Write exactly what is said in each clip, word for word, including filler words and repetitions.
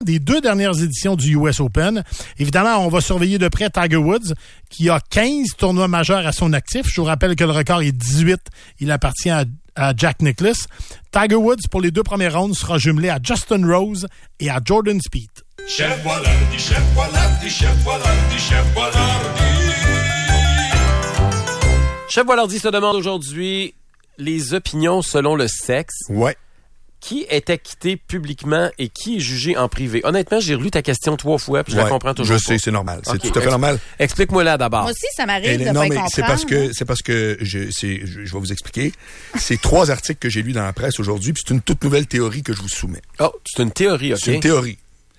des deux dernières éditions du U S Open. Évidemment, on va surveiller de près Tiger Woods, qui a quinze tournois majeurs à son actif. Je vous rappelle que le record est dix-huit. Il appartient à, à Jack Nicklaus. Tiger Woods, pour les deux premières rounds, sera jumelé à Justin Rose et à Jordan Spieth. Chef Boilardi, Chef Boilardi, Chef Boilardi, Chef Boilardi. Chef Boilardi se demande aujourd'hui les opinions selon le sexe. Ouais. Qui est acquitté publiquement et qui est jugé en privé? Honnêtement, j'ai relu ta question trois fois puis je ouais, la comprends toujours je sais, pas. c'est normal. C'est okay. tout à fait Expl- normal. Explique-moi là d'abord. Moi aussi, ça m'arrive Et de non, pas mais comprendre. c'est parce que c'est parce que je, c'est, je, je vais vous expliquer. C'est trois articles que j'ai lus dans la presse aujourd'hui, puis c'est une toute nouvelle théorie que je vous soumets. Oh, c'est une théorie, ok. C'est une théorie.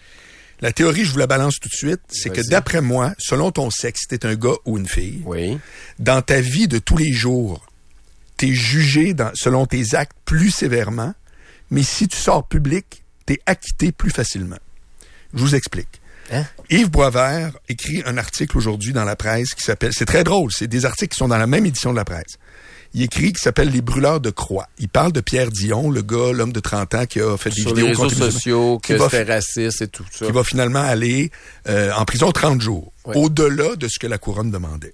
La théorie, je vous la balance tout de suite, c'est Vas-y. que d'après moi, selon ton sexe, si t'es un gars ou une fille, oui. dans ta vie de tous les jours, t'es jugé dans, selon tes actes plus sévèrement, mais si tu sors public, t'es acquitté plus facilement. Je vous explique. Hein? Yves Boisvert écrit un article aujourd'hui dans la presse qui s'appelle... C'est très drôle, c'est des articles qui sont dans la même édition de la presse. Il écrit qui s'appelle « Les brûleurs de croix ». Il parle de Pierre Dion, le gars, l'homme de trente ans qui a fait des Sur vidéos les réseaux contre les sociaux, que va c'était raciste et tout ça. qui va finalement aller euh, en prison trente jours, ouais. au-delà de ce que la couronne demandait.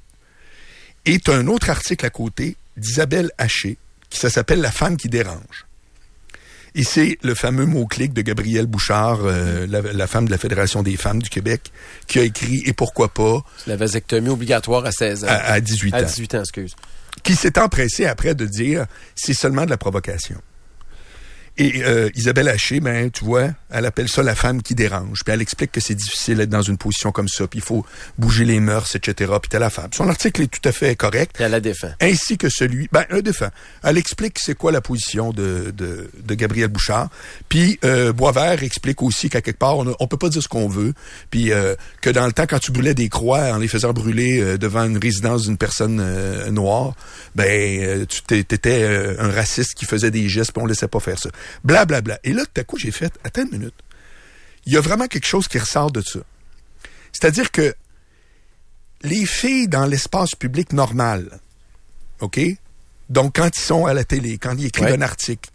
Et tu as un autre article à côté d'Isabelle Haché, qui ça s'appelle « La femme qui dérange ». Et c'est le fameux mot-clic de Gabrielle Bouchard, euh, la, la femme de la Fédération des femmes du Québec, qui a écrit « Et pourquoi pas » La vasectomie obligatoire à seize ans. À, à dix-huit ans. À dix-huit ans, excuse. Qui s'est empressé après de dire « C'est seulement de la provocation ». Et euh, Isabelle Haché, ben, tu vois, elle appelle ça la femme qui dérange. Puis elle explique que c'est difficile d'être dans une position comme ça, puis il faut bouger les mœurs, et cetera. Puis t'as la femme. Son article est tout à fait correct. Et elle la défend. Ainsi que celui... Ben, elle défend. Elle explique c'est quoi la position de, de, de Gabrielle Bouchard. Puis euh, Boisvert explique aussi qu'à quelque part, on, a, on peut pas dire ce qu'on veut. Puis euh, que dans le temps, quand tu brûlais des croix en les faisant brûler euh, devant une résidence d'une personne euh, noire, ben, euh, tu t'étais euh, un raciste qui faisait des gestes, puis on laissait pas faire ça. Blablabla. Bla, bla. Et là, tout à coup, j'ai fait, attends une minute. Il y a vraiment quelque chose qui ressort de ça. C'est-à-dire que les filles dans l'espace public normal, OK? Donc, quand ils sont à la télé, quand ils écrivent ouais. un article,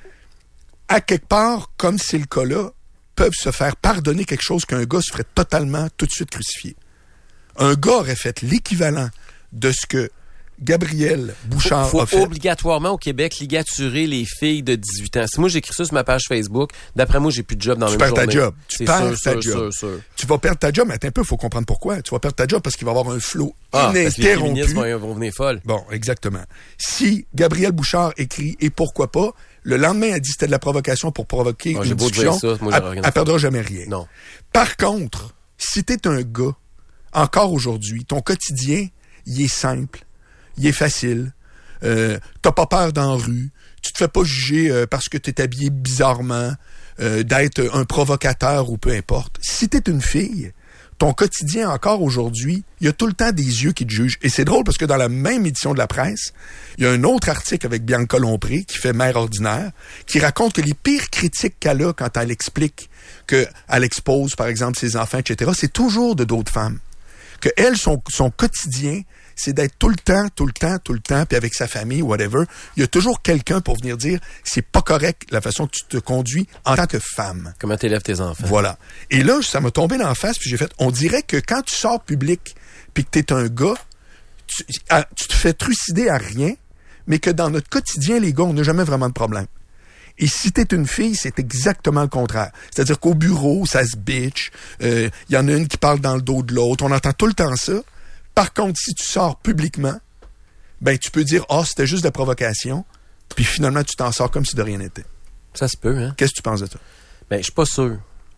à quelque part, comme c'est le cas là, peuvent se faire pardonner quelque chose qu'un gars se ferait totalement tout de suite crucifier. Un gars aurait fait l'équivalent de ce que Gabrielle Bouchard faut, faut a fait. Obligatoirement au Québec ligaturer les filles de dix-huit ans. Si moi j'écris ça sur ma page Facebook, d'après moi j'ai plus de job dans la tu même perds journée. Ta job. Tu C'est perds sûr, ta sûr, job. Sûr, sûr. Tu vas perdre ta job, mais attends un peu, il faut comprendre pourquoi. Tu vas perdre ta job parce qu'il va y avoir un flot ah, ininterrompu. Parce que les féministes vont, vont venir folles. Bon, exactement. Si Gabrielle Bouchard écrit « Et pourquoi pas », le lendemain, elle dit que c'était de la provocation pour provoquer ah, une discussion, ça, moi, elle, elle perdra jamais rien. Non. Par contre, si t'es un gars, encore aujourd'hui, ton quotidien, il est simple, il est facile, euh, t'as pas peur dans la rue, tu te fais pas juger euh, parce que t'es habillé bizarrement, euh, d'être un provocateur ou peu importe. Si t'es une fille, ton quotidien, encore aujourd'hui, il y a tout le temps des yeux qui te jugent. Et c'est drôle parce que dans la même édition de la presse, il y a un autre article avec Bianca Lompré, qui fait Mère ordinaire, qui raconte que les pires critiques qu'elle a quand elle explique qu'elle expose, par exemple, ses enfants, et cetera, c'est toujours de d'autres femmes. Que elle, son, son quotidien, c'est d'être tout le temps, tout le temps, tout le temps, puis avec sa famille, whatever. Il y a toujours quelqu'un pour venir dire, c'est pas correct la façon que tu te conduis en tant que femme. Comment t'élèves tes enfants. Voilà. Et là, ça m'a tombé dans la face, puis j'ai fait, on dirait que quand tu sors public, puis que t'es un gars, tu, à, tu te fais trucider à rien, mais que dans notre quotidien, les gars, on n'a jamais vraiment de problème. Et si t'es une fille, c'est exactement le contraire. C'est-à-dire qu'au bureau, ça se bitch, il euh, y en a une qui parle dans le dos de l'autre, on entend tout le temps ça. Par contre, si tu sors publiquement, ben tu peux dire « Ah, oh, c'était juste de la provocation », puis finalement, tu t'en sors comme si de rien n'était. Ça se peut, hein? Qu'est-ce que tu penses de ça? Ben, je suis pas sûr.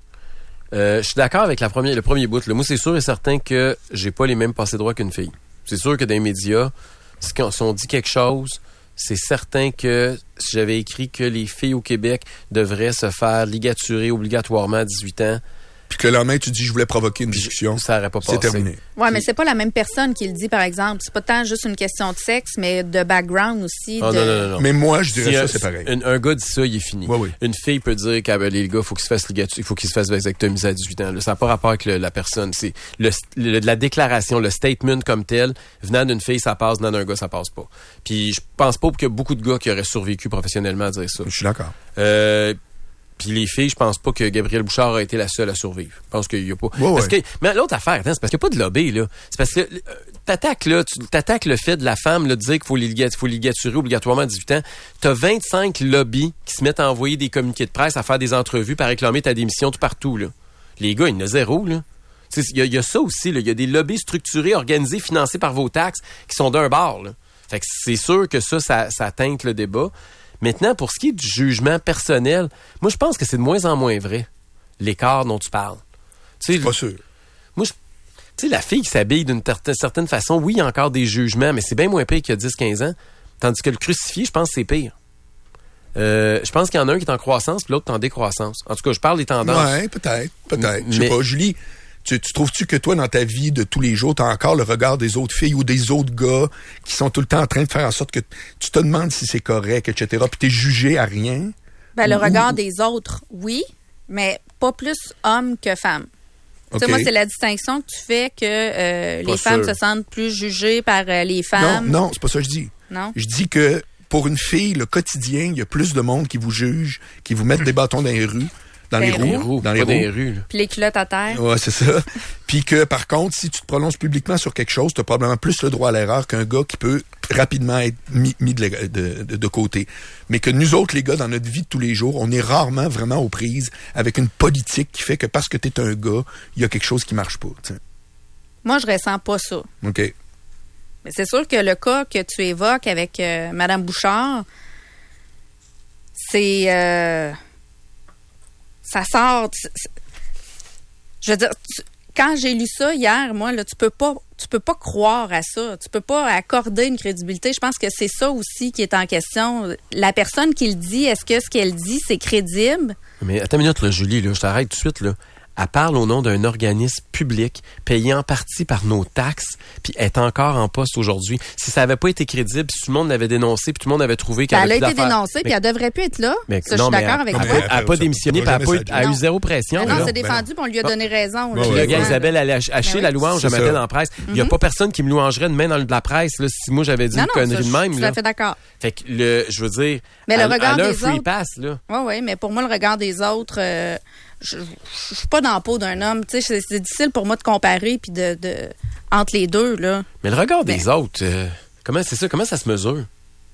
Euh, je suis d'accord avec la première, le premier bout. Là. Moi, c'est sûr et certain que j'ai pas les mêmes passés droits qu'une fille. C'est sûr que dans les médias, si on dit quelque chose, c'est certain que si j'avais écrit que les filles au Québec devraient se faire ligaturer obligatoirement à dix-huit ans, puis que le lendemain, tu dis, je voulais provoquer une discussion. Ça n'aurait pas passé. C'est terminé. Oui, mais c'est pas la même personne qui le dit, par exemple. C'est pas tant juste une question de sexe, mais de background aussi. Oh, de... non, non, non, non. Mais moi, je dirais si ça, un, c'est pareil. Un, un gars dit ça, il est fini. Oui, oui. Une fille peut dire que les gars, il faut qu'il se fasse ligaturer, il faut qu'il se fasse vasectomiser à dix-huit ans. Là, ça n'a pas rapport avec le, la personne. C'est le, le, la déclaration, le statement comme tel, venant d'une fille, ça passe, venant d'un gars, ça passe pas. Puis je pense pas qu'il y a beaucoup de gars qui auraient survécu professionnellement à dire ça. Je suis d'accord. Euh, Puis les filles, je pense pas que Gabrielle Bouchard a été la seule à survivre. Je pense qu'il y a pas. Ouais, parce ouais. que, mais l'autre affaire, attends, c'est parce qu'il n'y a pas de lobby, là. C'est parce que euh, t'attaques, là, tu t'attaques le fait de la femme, là, de dire qu'il faut ligat- faut ligaturer obligatoirement à dix-huit ans. T'as vingt-cinq lobbies qui se mettent à envoyer des communiqués de presse, à faire des entrevues, à réclamer ta démission tout partout, là. Les gars, il y en a zéro, là. Il y, y a ça aussi, là. Il y a des lobbies structurés, organisés, financés par vos taxes, qui sont d'un bord, là. Fait que c'est sûr que ça, ça, ça teinte le débat. Maintenant, pour ce qui est du jugement personnel, moi, je pense que c'est de moins en moins vrai, l'écart dont tu parles. Tu sais, Pas sûr. moi, je, tu sais, la fille qui s'habille d'une ter- certaine façon, oui, il y a encore des jugements, mais c'est bien moins pire qu'il y a dix quinze ans. Tandis que le crucifié, je pense que c'est pire. Euh, je pense qu'il y en a un qui est en croissance, puis l'autre est en décroissance. En tout cas, je parle des tendances. Ouais, peut-être, peut-être. Je sais Mais- pas, Julie, tu, tu trouves-tu que toi, dans ta vie de tous les jours, t'as encore le regard des autres filles ou des autres gars qui sont tout le temps en train de faire en sorte que tu te demandes si c'est correct, et cetera, puis t'es jugé à rien? Ben, le Ou- regard ou- des autres, oui, mais pas plus homme que femme. Tu sais, OK. moi, c'est la distinction que tu fais que euh, Pas les femmes sûr. se sentent plus jugées par euh, les Non, femmes. non, c'est pas ça que je dis. Non? Je dis que pour une fille, le quotidien, il y a plus de monde qui vous juge, qui vous mettent des bâtons dans les rues, dans les Dans Les roues, roues, dans pas les dans les roues. rues, là. Puis les culottes à terre. Ouais, c'est ça. Puis que, par contre, si tu te prononces publiquement sur quelque chose, tu as probablement plus le droit à l'erreur qu'un gars qui peut rapidement être mis, mis de, de, de, de côté. Mais que nous autres, les gars, dans notre vie de tous les jours, on est rarement vraiment aux prises avec une politique qui fait que parce que tu es un gars, il y a quelque chose qui marche pas. T'sais. Moi, je ressens pas ça. OK. Mais c'est sûr que le cas que tu évoques avec euh, Mme Bouchard, c'est... euh, ça sort... c'est- c'est- je veux dire, tu- quand j'ai lu ça hier, moi, là, tu peux pas tu peux pas croire à ça. Tu peux pas accorder une crédibilité. Je pense que c'est ça aussi qui est en question. La personne qui le dit, est-ce que ce qu'elle dit, c'est crédible? Mais attends une minute, là, Julie, là, je t'arrête tout de suite, là. Elle parle au nom d'un organisme public payé en partie par nos taxes, puis est encore en poste aujourd'hui. Si ça avait pas été crédible, puis tout le monde l'avait dénoncé, puis tout le monde avait trouvé qu'elle Elle a avait été plus d'affaires. dénoncée, puis Mais- elle devrait plus être là. mais Ça, non, je mais suis d'accord elle- avec elle- toi. Elle n'a pas Ça, démissionné, ça puis elle va a, jamais pas- elle a eu Non. zéro pression. Mais là. non, c'est ben défendu, puis on lui a donné raison. là. Ouais, Le ouais, gars ouais. Isabelle allait ach- acheter Ben la oui. louange, je C'est mettais ça. dans la presse. Il n'y a pas personne qui me louangerait demain dans la presse là, si moi j'avais dit Non, une non, connerie ça, de je même. suis tout Là. à fait d'accord. Fait que, le, je veux dire, Mais le elle, regard elle a un des free autres- pass. Là. Oui, oui, mais pour moi, le regard des autres, euh, je je suis pas dans la peau d'un homme. Tu sais, c'est c'est difficile pour moi de comparer puis de, de entre les deux, là. Mais le regard des Mais- autres, euh, comment c'est ça? Comment ça se mesure?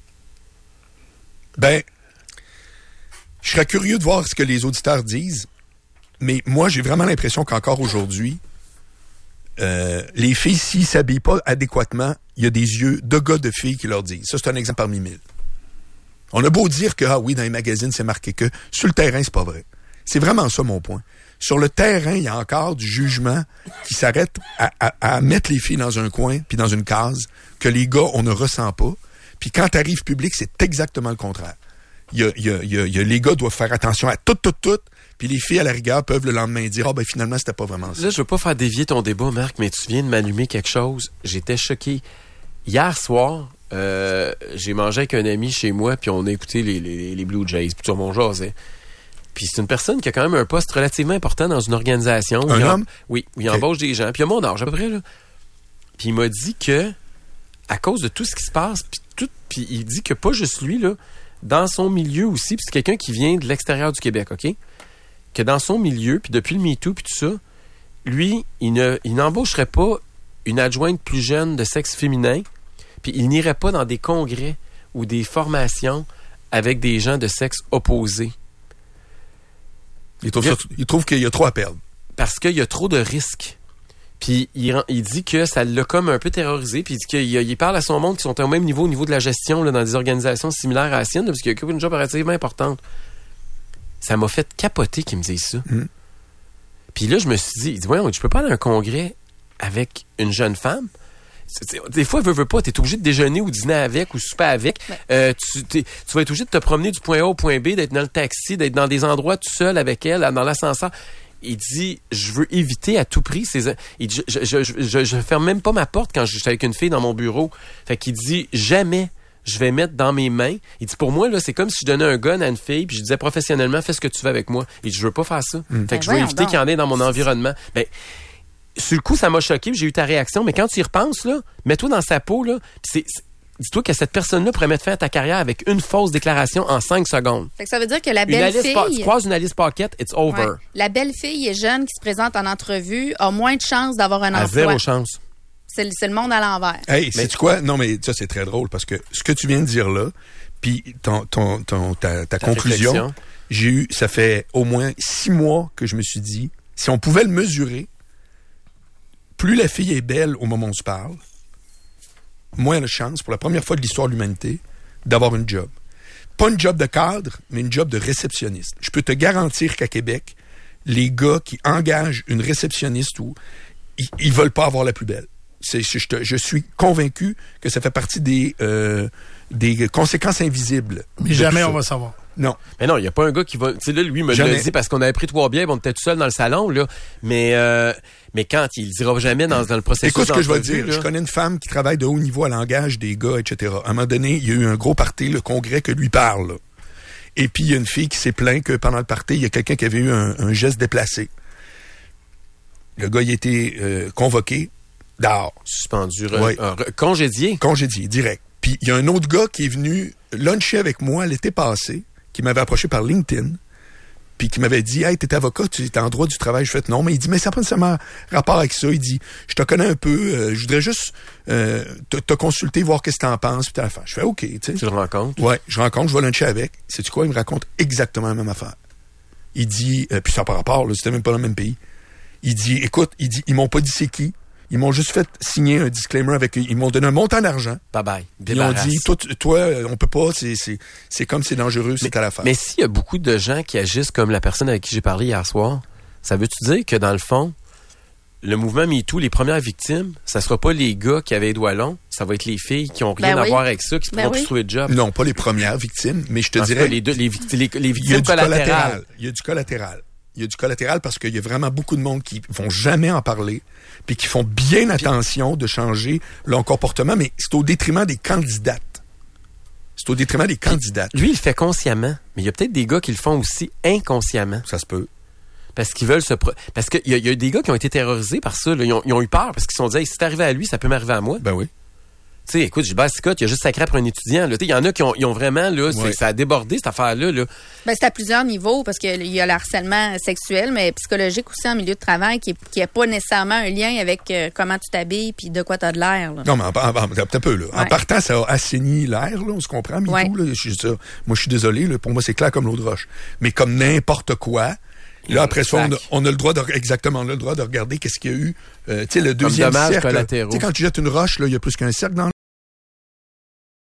Ben, je serais curieux de voir ce que les auditeurs disent, mais moi, j'ai vraiment l'impression qu'encore aujourd'hui, euh, les filles, s'ils s'habillent pas adéquatement, il y a des yeux de gars de filles qui leur disent. Ça, c'est un exemple parmi mille. On a beau dire que, ah oui, dans les magazines, c'est marqué que. Sur le terrain, c'est pas vrai. C'est vraiment ça, mon point. Sur le terrain, il y a encore du jugement qui s'arrête à, à, à mettre les filles dans un coin puis dans une case que les gars, on ne ressent pas. Puis quand tu arrives public, c'est exactement le contraire. Il y a, il y a, il y a, il y a- les gars doivent faire attention à tout, tout, tout. Puis les filles, à la rigueur, peuvent le lendemain dire « Ah, ben finalement, c'était pas vraiment ça. Là, je veux pas faire dévier ton débat, Marc, mais tu viens de m'allumer quelque chose. J'étais choqué. Hier soir, euh, j'ai mangé avec un ami chez moi, puis on a écouté les, les, les Blue Jays, puis tout mon jasait. Puis c'est une personne qui a quand même un poste relativement important dans une organisation. où Un il en- homme? Oui, où il Ok. embauche des gens. Puis il a mon âge, à peu près, là. Puis il m'a dit que, à cause de tout ce qui se passe, puis tout, puis il dit que pas juste lui, là, dans son milieu aussi, puis c'est quelqu'un qui vient de l'extérieur du Québec, OK? Que dans son milieu, puis depuis le MeToo, puis tout ça, lui, il ne, il n'embaucherait pas une adjointe plus jeune de sexe féminin, puis il n'irait pas dans des congrès ou des formations avec des gens de sexe opposé. Il trouve, ça- il trouve qu'il y a trop à perdre. Parce qu'il y a trop de risques. Puis il, ren- il dit que ça l'a comme un peu terrorisé, puis il dit qu'il il parle à son monde qui sont au même niveau au niveau de la gestion là, dans des organisations similaires à la sienne, là, parce qu'il occupe une job relativement importante. Ça m'a fait capoter qu'il me dise ça. Mm. Puis là, je me suis dit, il dit, voyons, tu peux pas aller à un congrès avec une jeune femme? C'est- c'est- Des fois, veux, veux pas, t'es obligé de déjeuner ou dîner avec ou souper avec. Ouais. Euh, tu, t'es- tu vas être obligé de te promener du point A au point B, d'être dans le taxi, d'être dans des endroits tout seul avec elle, dans l'ascenseur. Il dit, je veux éviter à tout prix ces... Il dit, je, je, je, je, je ferme même pas ma porte quand je suis avec une fille dans mon bureau. Fait qu'il dit, jamais je vais mettre dans mes mains. Il dit, pour moi, là, c'est comme si je donnais un gun à une fille puis je disais professionnellement, fais ce que tu veux avec moi. Il dit, je veux pas faire ça. Fait que Ben je veux voyons éviter donc. qu'il y en ait dans mon environnement. Ben, sur le coup, ça m'a choqué, puis j'ai eu ta réaction, mais quand tu y repenses, là, mets-toi dans sa peau, là, puis c'est, c'est- dis-toi que cette personne-là pourrait mettre fin à ta carrière avec une fausse déclaration en cinq secondes. Fait que ça veut dire que la Une Alice belle-fille... Pa- tu croises une Alice Paquette, it's over. Ouais. La belle-fille est jeune qui se présente en entrevue a moins de chances d'avoir un À emploi. zéro chance. C'est, le- c'est le monde à l'envers. Hey, sais-tu quoi? Non, mais ça, c'est très drôle parce que ce que tu viens de dire là, puis ton, ton, ton, ta, ta conclusion, réflexion. j'ai eu, ça fait au moins six mois que je me suis dit, si on pouvait le mesurer, plus la fille est belle au moment où on se parle, moins elle a de chance, pour la première fois de l'histoire de l'humanité, d'avoir une job. Pas une job de cadre, mais une job de réceptionniste. Je peux te garantir qu'à Québec, les gars qui engagent une réceptionniste, ou ils, ils veulent pas avoir la plus belle. C'est, je, je, te- je suis convaincu que ça fait partie des, euh, des conséquences invisibles. Mais de jamais tout ça. on va savoir. Non. Mais non, il n'y a pas un gars qui va... Tu sais, là, lui, me Jamais. l'a dit parce qu'on avait pris trois bières, on était tout seul dans le salon, là. Mais, euh, mais quand il dira jamais dans, dans le processus Écoute ce que je vais te d'entrevue, dire. là. Je connais une femme qui travaille de haut niveau à l'engagement des gars, et cetera. À un moment donné, il y a eu un gros party, le congrès que lui parle. là. Et puis, il y a une fille qui s'est plainte que pendant le party, il y a quelqu'un qui avait eu un, un geste déplacé. Le gars, il a été euh, convoqué dehors, Suspendu, re- Ouais. euh, re- congédié. congédié, direct. Puis, il y a un autre gars qui est venu luncher avec moi l'été passé, qui m'avait approché par LinkedIn, puis qui m'avait dit « Hey, t'es avocat, tu es en droit du travail. » Je fais « Non, mais il dit « Mais ça n'a pas nécessairement rapport avec ça. » Il dit « Je te connais un peu, euh, je voudrais juste euh, te, te consulter, voir qu'est-ce que t'en penses. » Puis t'as l'affaire. Je fais « OK, tu sais. Tu le rencontres. Ouais, je rencontre, je vais luncher avec. Sais-tu quoi? Il me raconte exactement la même affaire. Il dit, euh, puis ça n'a pas rapport, là, c'était même pas dans le même pays. Il dit, écoute, il dit, ils m'ont pas dit c'est qui. Ils m'ont juste fait signer un disclaimer avec eux. Ils m'ont donné un montant d'argent. Bye bye. Ils ont Débarrasse. dit, toi, tu- toi, euh, on peut pas, c'est, c'est, c'est comme c'est dangereux, c'est à l'affaire. Mais s'il y a beaucoup de gens qui agissent comme la personne avec qui j'ai parlé hier soir, ça veut-tu dire que dans le fond, le mouvement MeToo, les premières victimes, ça sera pas les gars qui avaient les doigts longs, ça va être les filles qui ont rien Ben à oui. voir avec ça, qui Ben pourront oui. plus trouver de job. Non, pas les premières victimes, mais je te En tout cas, dirais, les, deux, les, victi- les, les il y a victimes du collatérales. collatéral. Il y a du collatéral. Il y a du collatéral parce qu'il y a vraiment beaucoup de monde qui vont jamais en parler, puis qui font bien attention de changer leur comportement, mais c'est au détriment des candidates. C'est au détriment des candidates. Lui, il le fait consciemment, mais il y a peut-être des gars qui le font aussi inconsciemment. Ça se peut. Parce qu'ils veulent se... Pro... Parce qu'il y, a- il y a des gars qui ont été terrorisés par ça. Là. Ils, ont, ils ont eu peur parce qu'ils se sont dit hey, si c'est arrivé à lui, ça peut m'arriver à moi. Ben oui. Tu sais, écoute, Gilbert Scott, il a juste sacré pour un étudiant. là. Tu sais, il y en a qui ont, ils ont vraiment... là, c'est- Ouais. Ça a débordé, cette affaire-là. Là. Ben, c'est à plusieurs niveaux parce qu'il y a le harcèlement sexuel, mais psychologique aussi en milieu de travail qui n'a pas nécessairement un lien avec euh, comment tu t'habilles puis de quoi tu as de l'air. là. Non, mais en, en, en- un peu, là. En Ouais. partant, ça a assaini l'air, là, on se comprend, mais Ouais. tout, là. Je suis ça. Moi, je suis désolé, là. Pour moi, c'est clair comme l'eau de roche. Mais comme n'importe quoi, là, après ça, on a, on a le droit de, exactement, on a le droit de regarder qu'est-ce qu'il y a eu, euh, tu sais, le deuxième dommages cercle. collatéraux. Tu sais, quand tu jettes une roche, là, il y a plus qu'un cercle dans